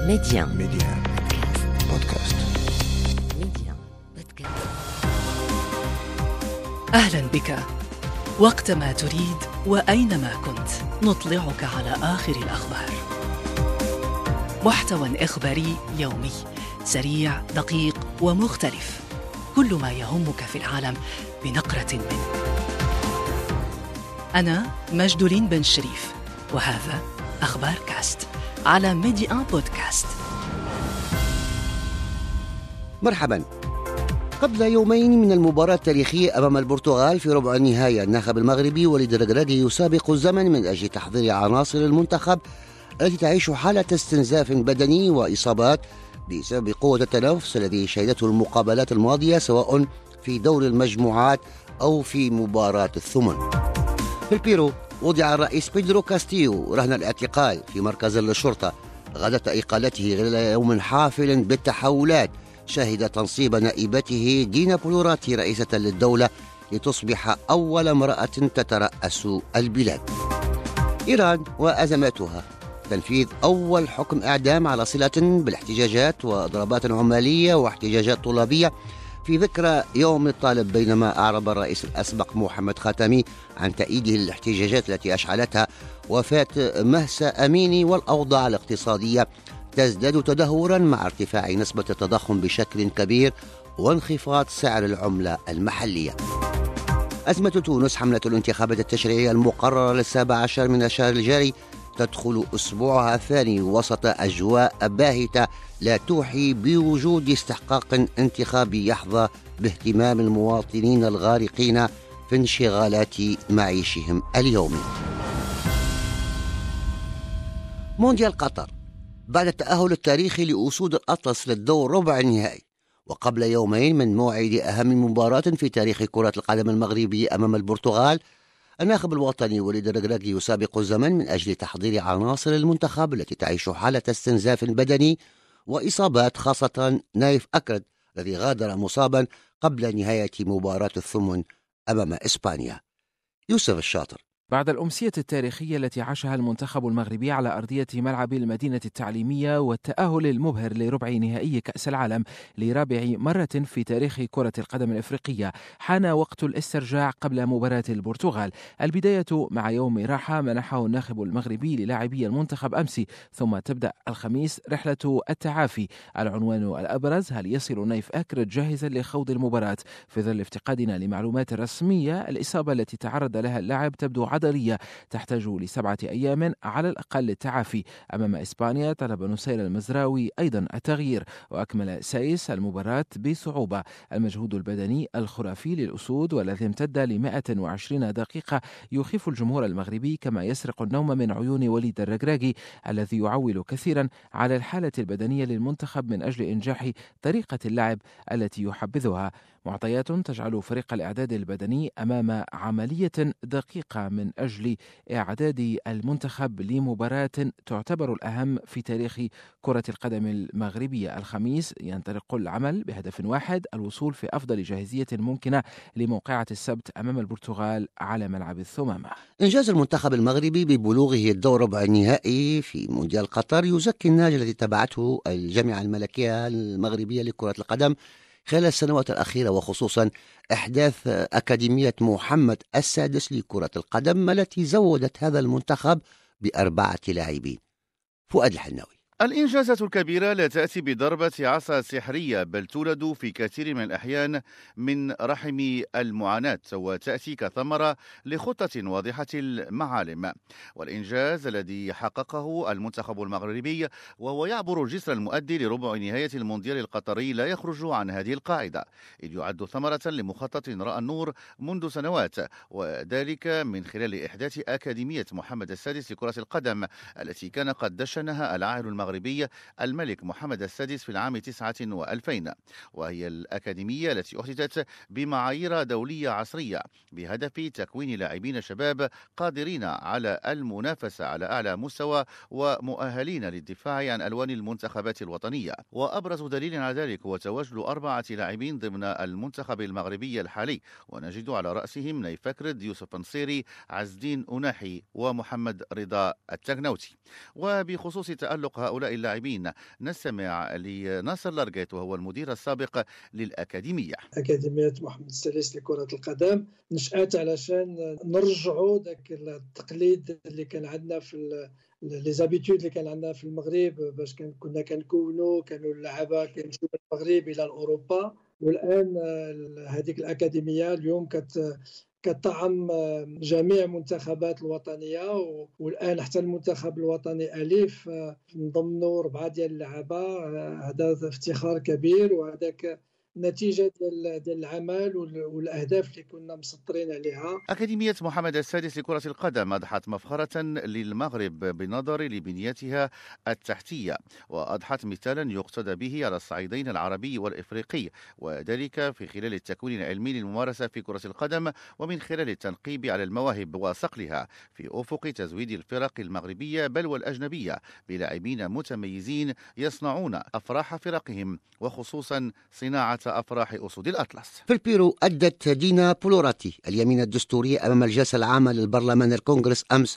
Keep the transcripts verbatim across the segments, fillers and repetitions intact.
ميديان ميديان بودكاست. ميديان بودكاست. أهلا بك وقتما تريد وأينما كنت نطلعك على آخر الأخبار. محتوى إخباري يومي سريع دقيق ومختلف، كل ما يهمك في العالم بنقرة منه. أنا مجدولين بن شريف، وهذا أخبار كاست على ميديان بودكاست. مرحبا. قبل يومين من المباراة التاريخية أمام البرتغال في ربع النهائي، الناخب المغربي وليد الركراكي يسابق الزمن من أجل تحضير عناصر المنتخب التي تعيش حالة استنزاف بدني وإصابات بسبب قوة التنافس الذي شهدته المقابلات الماضية، سواء في دور المجموعات أو في مباراة الثمن. في البيرو وضع الرئيس بيدرو كاستيو رهن الاعتقال في مركز الشرطة غداة إقالته خلال يوم حافل بالتحولات شهد تنصيب نائبته دينا بولوراتي رئيسة للدولة لتصبح أول امرأة تترأس البلاد. إيران وأزماتها، تنفيذ أول حكم إعدام على صلة بالاحتجاجات وضربات عمالية واحتجاجات طلابية في ذكرى يوم الطالب، بينما أعرب الرئيس الأسبق محمد خاتمي عن تأييده للاحتجاجات التي أشعلتها وفاة مهسا أميني. والأوضاع الاقتصادية تزداد تدهورا مع ارتفاع نسبة التضخم بشكل كبير وانخفاض سعر العملة المحلية. أزمة تونس، حملة الانتخابات التشريعية المقررة للسابع عشر من الشهر الجاري تدخل أسبوعها الثاني وسط أجواء باهتة لا توحي بوجود استحقاق انتخابي يحظى باهتمام المواطنين الغارقين في انشغالات معيشهم اليومي. مونديال قطر، بعد التأهل التاريخي لأسود الأطلس للدور ربع النهائي، وقبل يومين من موعد أهم مباراة في تاريخ كرة القدم المغربية أمام البرتغال، الناخب الوطني وليد الركراكي يسابق الزمن من أجل تحضير عناصر المنتخب التي تعيش حالة استنزاف بدني وإصابات، خاصة نايف أكرد الذي غادر مصابا قبل نهاية مباراة الثمن أمام إسبانيا. يوسف الشاطر. بعد الأمسية التاريخية التي عاشها المنتخب المغربي على أرضية ملعب المدينة التعليمية والتأهل المبهر لربع نهائي كأس العالم لرابع مرة في تاريخ كرة القدم الإفريقية، حان وقت الاسترجاع قبل مباراة البرتغال. البداية مع يوم راحة منحه الناخب المغربي للاعبي المنتخب أمس، ثم تبدأ الخميس رحلة التعافي. العنوان الأبرز: هل يصل نايف أكرد جاهزا لخوض المباراة؟ في ظل افتقادنا لمعلومات رسمية، الإصابة التي تعرض لها اللاعب تبدو عضلية تحتاج لسبعة أيام على الأقل للتعافي. أمام إسبانيا طلب نصير المزراوي أيضا التغيير، وأكمل سايس المباراة بصعوبة. المجهود البدني الخرافي للأسود والذي امتد ل مئة وعشرين دقيقة يخيف الجمهور المغربي، كما يسرق النوم من عيون وليد الركراكي الذي يعول كثيرا على الحالة البدنية للمنتخب من أجل إنجاح طريقة اللعب التي يحبذها. معطيات تجعل فريق الإعداد البدني أمام عملية دقيقة من أجل إعداد المنتخب لمباراة تعتبر الأهم في تاريخ كرة القدم المغربية. الخميس ينطلق العمل بهدف واحد: الوصول في أفضل جاهزية ممكنة لموقعة السبت أمام البرتغال على ملعب الثمامة. إنجاز المنتخب المغربي ببلوغه الدور ربع النهائي في مونديال قطر يزكي النهج الذي تبعته الجامعة الملكية المغربية لكرة القدم خلال السنوات الأخيرة، وخصوصا إحداث أكاديمية محمد السادس لكرة القدم التي زودت هذا المنتخب بأربعة لاعبين. فؤاد الحناوي. الإنجازات الكبيرة لا تأتي بضربة عصا سحرية، بل تولد في كثير من الأحيان من رحم المعاناة، وتأتي كثمرة لخطة واضحة المعالم. والإنجاز الذي حققه المنتخب المغربي وهو يعبر الجسر المؤدي لربع نهاية المونديال القطري لا يخرج عن هذه القاعدة، إذ يعد ثمرة لمخطط رأى النور منذ سنوات، وذلك من خلال إحداث أكاديمية محمد السادس لكرة القدم التي كان قد دشنها العاهل المغربي الملك محمد السادس في العام تسعة وألفين، وهي الأكاديمية التي أحدثت بمعايير دولية عصرية بهدف تكوين لاعبين شباب قادرين على المنافسة على أعلى مستوى ومؤهلين للدفاع عن ألوان المنتخبات الوطنية. وأبرز دليل على ذلك هو تواجد أربعة لاعبين ضمن المنتخب المغربي الحالي، ونجد على رأسهم نايف أكرد، يوسف نصيري، عز الدين أناحي ومحمد رضا التغنوتي. وبخصوص تألق هؤلاء هؤلاء اللاعبين. نستمع لناصر لارجيت وهو المدير السابق للأكاديمية. أكاديمية محمد السادس لكرة القدم نشأت علشان نرجعوا ذاك التقليد اللي كان عندنا في لي زابيتود اللي كان عندنا في المغرب، باش كنا كنكونوا كانوا اللعابه كيمشيو من المغرب الى اوروبا. والان هذيك الاكاديميه اليوم كت كطعم جميع المنتخبات الوطنيه، والان حتى المنتخب الوطني الف نضمنوا اربعه ديال اللعابه. هذا افتخار كبير، وهذاك نتيجة ديال العمل والأهداف اللي كنا مسطرين عليها. أكاديمية محمد السادس لكرة القدم أضحت مفخرة للمغرب بالنظر لبنيتها التحتية، وأضحت مثالا يقتدى به على الصعيدين العربي والإفريقي، وذلك في خلال التكوين العلمي للممارسة في كرة القدم، ومن خلال التنقيب على المواهب وصقلها في أفق تزويد الفرق المغربية بل والأجنبية بلاعبين متميزين يصنعون أفراح فرقهم، وخصوصا صناعة أفراح أسود الأطلس. في البيرو أدت دينا بولوراتي اليمين الدستوري أمام الجلسة العامة للبرلمان الكونغرس أمس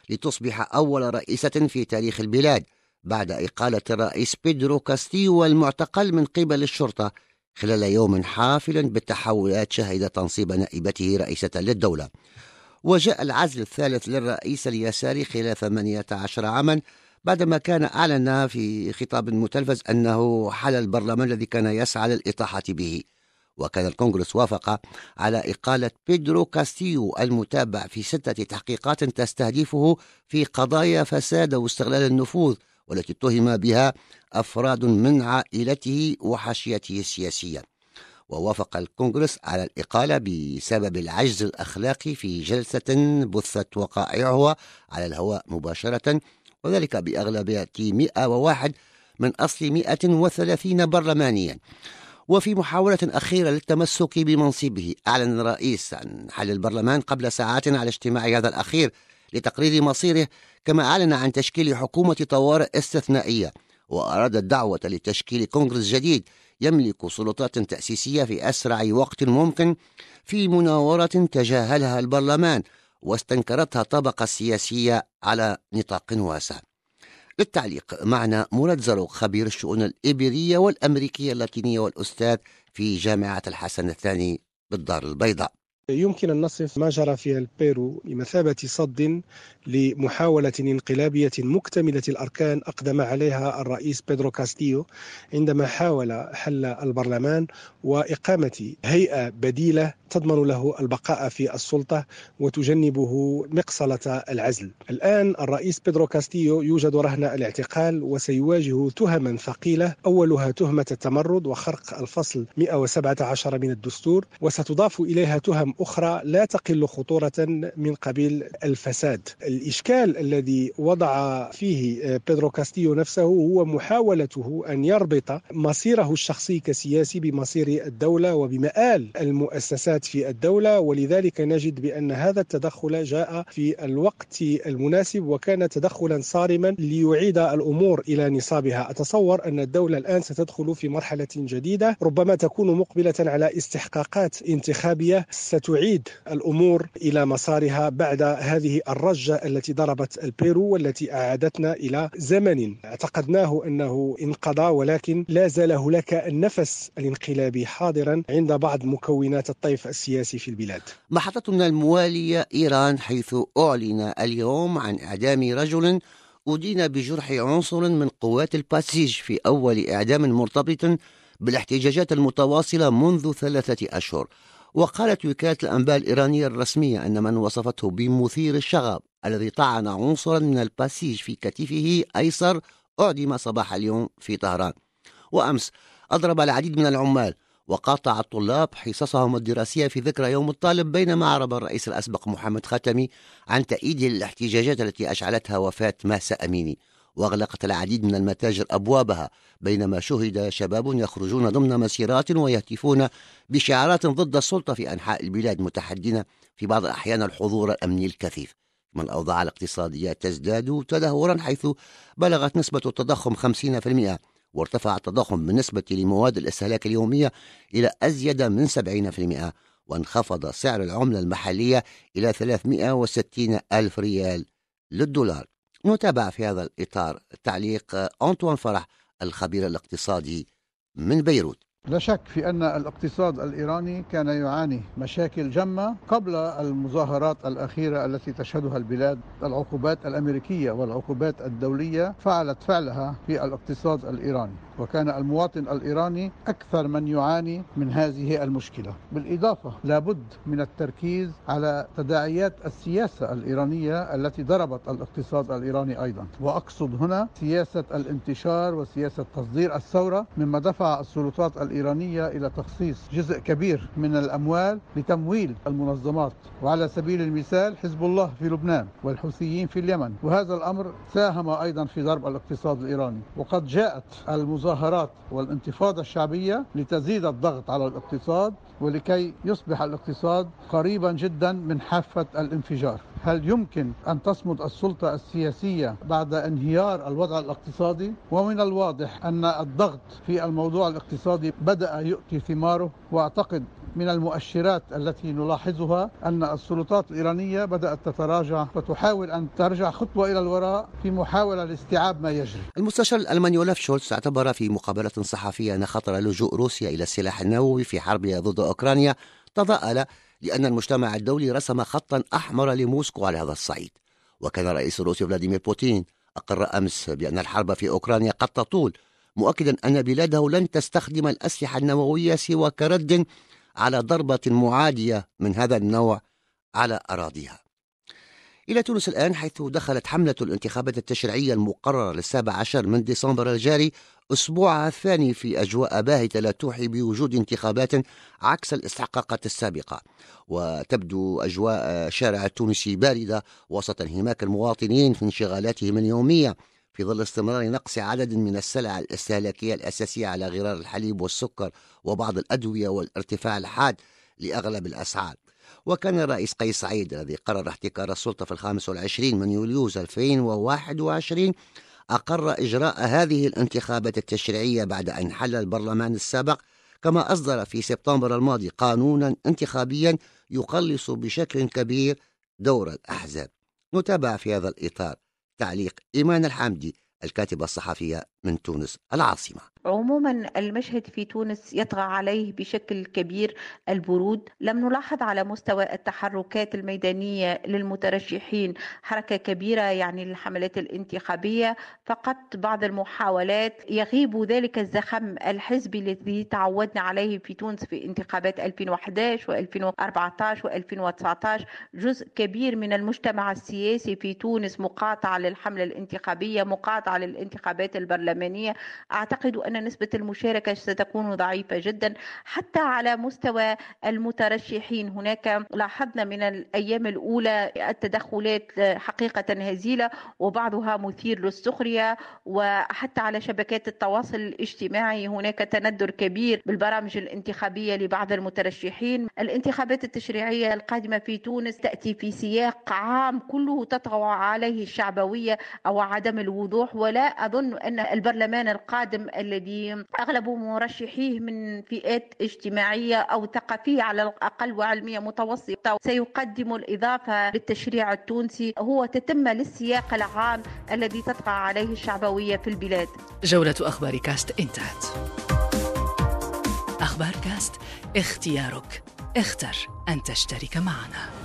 لتصبح أول رئيسة في تاريخ البلاد بعد إقالة الرئيس بيدرو كاستيو المعتقل من قبل الشرطة خلال يوم حافل بالتحولات شهد تنصيب نائبته رئيسة للدولة. وجاء العزل الثالث للرئيس اليساري خلال ثمانية عشر عاما بعدما كان أعلن في خطاب متلفز أنه حل البرلمان الذي كان يسعى للإطاحة به. وكان الكونغرس وافق على إقالة بيدرو كاستيو المتابع في ستة تحقيقات تستهدفه في قضايا فساد واستغلال النفوذ، والتي اتهم بها أفراد من عائلته وحاشيته السياسية. ووافق الكونغرس على الإقالة بسبب العجز الأخلاقي في جلسة بثت وقائعها على الهواء مباشرة، وذلك بأغلبية مئة وواحد من أصل مئة وثلاثين برلمانيا. وفي محاولة أخيرة للتمسك بمنصبه أعلن الرئيس عن حل البرلمان قبل ساعات على اجتماع هذا الأخير لتقرير مصيره، كما أعلن عن تشكيل حكومة طوارئ استثنائية، وأراد الدعوة لتشكيل كونغرس جديد يملك سلطات تأسيسية في أسرع وقت ممكن في مناورة تجاهلها البرلمان واستنكرتها الطبقة السياسية على نطاق واسع. للتعليق معنا مراد زروق خبير الشؤون الإيبيرية والأمريكية اللاتينية والأستاذ في جامعة الحسن الثاني بالدار البيضاء. يمكن أن نصف ما جرى في البيرو بمثابة صد لمحاولة انقلابية مكتملة الأركان أقدم عليها الرئيس بيدرو كاستيو عندما حاول حل البرلمان وإقامة هيئة بديلة تضمن له البقاء في السلطة وتجنبه مقصلة العزل. الآن الرئيس بيدرو كاستيو يوجد رهن الاعتقال وسيواجه تهما ثقيلة، أولها تهمة التمرد وخرق الفصل مئة وسبعة عشر من الدستور، وستضاف إليها تهم أخرى لا تقل خطورة من قبيل الفساد. الإشكال الذي وضع فيه بيدرو كاستيو نفسه هو محاولته أن يربط مصيره الشخصي كسياسي بمصير الدولة وبمآل المؤسسات في الدولة، ولذلك نجد بأن هذا التدخل جاء في الوقت المناسب وكان تدخلا صارما ليعيد الأمور إلى نصابها. أتصور أن الدولة الآن ستدخل في مرحلة جديدة ربما تكون مقبلة على استحقاقات انتخابية ستعيد الأمور إلى مسارها بعد هذه الرجة التي ضربت البيرو والتي أعادتنا إلى زمن اعتقدناه أنه انقضى، ولكن لا زال هناك النفس الانقلابي حاضرا عند بعض مكونات الطيف السياسي في البلاد. محطتنا الموالية إيران، حيث أعلن اليوم عن إعدام رجل أدين بجرح عنصر من قوات الباسيج في أول إعدام مرتبط بالاحتجاجات المتواصلة منذ ثلاثة أشهر. وقالت وكالة الأنباء الإيرانية الرسمية أن من وصفته بمثير الشغب الذي طعن عنصرا من الباسيج في كتفه أيسر أعدم صباح اليوم في طهران. وأمس أضرب العديد من العمال وقاطع الطلاب حصصهم الدراسية في ذكرى يوم الطالب، بينما أعرب الرئيس الأسبق محمد خاتمي عن تأييده للاحتجاجات التي أشعلتها وفاة مهسا أميني. وأغلقت العديد من المتاجر أبوابها، بينما شهد شباب يخرجون ضمن مسيرات ويهتفون بشعارات ضد السلطة في أنحاء البلاد، متحدين في بعض الأحيان الحضور الأمني الكثيف. من الأوضاع الاقتصادية تزداد تدهورا، حيث بلغت نسبة التضخم خمسين بالمئة، وارتفع التضخم بالنسبة لمواد الاستهلاك اليومية إلى أزيد من سبعين بالمئة، وانخفض سعر العملة المحلية إلى ثلاثمئة وستين ألف ريال للدولار. نتابع في هذا الإطار تعليق أنطوان فرح الخبير الاقتصادي من بيروت. لا شك في أن الاقتصاد الإيراني كان يعاني مشاكل جمة قبل المظاهرات الأخيرة التي تشهدها البلاد. العقوبات الأمريكية والعقوبات الدولية فعلت فعلها في الاقتصاد الإيراني، وكان المواطن الإيراني أكثر من يعاني من هذه المشكلة. بالإضافة لابد من التركيز على تداعيات السياسة الإيرانية التي ضربت الاقتصاد الإيراني أيضا، وأقصد هنا سياسة الانتشار وسياسة تصدير الثورة، مما دفع السلطات الإيرانية إلى تخصيص جزء كبير من الأموال لتمويل المنظمات، وعلى سبيل المثال حزب الله في لبنان والحوثيين في اليمن، وهذا الأمر ساهم أيضا في ضرب الاقتصاد الإيراني. وقد جاءت المظاهرات والانتفاضة الشعبية لتزيد الضغط على الاقتصاد ولكي يصبح الاقتصاد قريبا جدا من حافة الانفجار. هل يمكن أن تصمد السلطة السياسية بعد انهيار الوضع الاقتصادي؟ ومن الواضح أن الضغط في الموضوع الاقتصادي بدأ يؤتي ثماره، وأعتقد من المؤشرات التي نلاحظها أن السلطات الإيرانية بدأت تتراجع وتحاول أن ترجع خطوة إلى الوراء في محاولة لاستيعاب ما يجري. المستشار الألماني أولاف شولتز اعتبر في مقابلة صحفية أن خطر لجوء روسيا إلى السلاح النووي في حربها ضد أوكرانيا تضاءل، لأن المجتمع الدولي رسم خطا أحمر لموسكو على هذا الصعيد. وكان الرئيس الروسي فلاديمير بوتين أقر أمس بأن الحرب في أوكرانيا قد تطول، مؤكدا أن بلاده لن تستخدم الأسلحة النووية سوى كرد على ضربة معادية من هذا النوع على أراضيها. إلى تونس الآن، حيث دخلت حملة الانتخابات التشريعية المقررة للسابع عشر من ديسمبر الجاري أسبوعها الثاني في أجواء باهتة لا توحي بوجود انتخابات عكس الاستحقاقات السابقة. وتبدو أجواء الشارع التونسي باردة وسط انهماك المواطنين في انشغالاتهم اليومية في ظل استمرار نقص عدد من السلع الاستهلاكية الأساسية على غرار الحليب والسكر وبعض الأدوية والارتفاع الحاد لأغلب الأسعار. وكان الرئيس قيس سعيد الذي قرر احتكار السلطة في الخامس والعشرين من يوليوز ألفين وواحد وعشرين أقر إجراء هذه الانتخابات التشريعية بعد أن حل البرلمان السابق، كما أصدر في سبتمبر الماضي قانونا انتخابيا يقلص بشكل كبير دور الأحزاب. نتابع في هذا الإطار تعليق إيمان الحامدي الكاتبة الصحفية من تونس العاصمة. عموما المشهد في تونس يطغى عليه بشكل كبير البرود. لم نلاحظ على مستوى التحركات الميدانية للمترشحين حركة كبيرة يعني للحملات الانتخابية، فقط بعض المحاولات. يغيب ذلك الزخم الحزبي الذي تعودنا عليه في تونس في انتخابات ألفين وأحد عشر وألفين وأربعة عشر وألفين وتسعة عشر. جزء كبير من المجتمع السياسي في تونس مقاطع للحملة الانتخابية، مقاطع للانتخابات البرلمانية. أعتقد أن نسبة المشاركة ستكون ضعيفة جدا. حتى على مستوى المترشحين هناك لاحظنا من الأيام الأولى التدخلات حقيقة هزيلة وبعضها مثير للسخرية، وحتى على شبكات التواصل الاجتماعي هناك تندر كبير بالبرامج الانتخابية لبعض المترشحين. الانتخابات التشريعية القادمة في تونس تأتي في سياق عام كله تطغى عليه الشعبوية أو عدم الوضوح، ولا أظن أن البرلمان القادم الذي أغلب مرشحيه من فئات اجتماعية أو ثقافية على الأقل وعلمية متوسطة سيقدم الإضافة للتشريع التونسي، هو تتمة للسياق العام الذي تطغى عليه الشعبوية في البلاد. جولة أخبار كاست انتهت. أخبار كاست، اختيارك، اختر أن تشترك معنا.